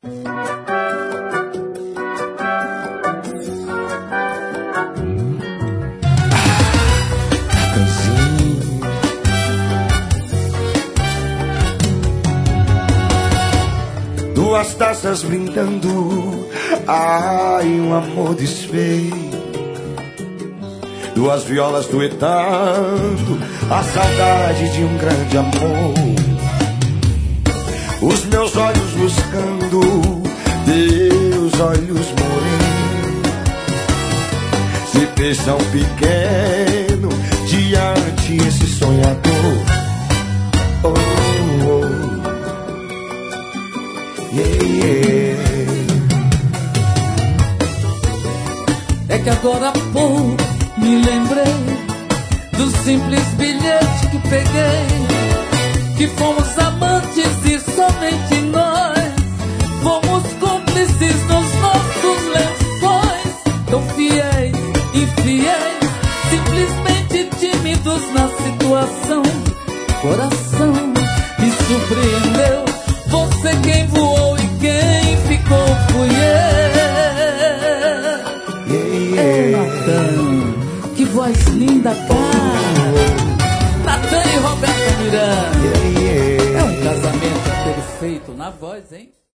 Duas taças brindando, ai, um amor desfeito. Duas violas duetando a saudade de um grande amor. Os meus olhos buscando teus olhos morenos, se fecham pequeno diante esse sonhador. Oh, oh. Yeah, yeah. É que agora há pouco me lembrei do simples bilhete que peguei, que fomos amantes e somente nós fomos cúmplices nos nossos lençóis, tão fiéis, infiéis, simplesmente tímidos na situação. Coração me surpreendeu, você quem voou e quem ficou fui eu. Natan, que voz linda, cara. Natan e Roberta Miranda. É um casamento perfeito na voz, hein?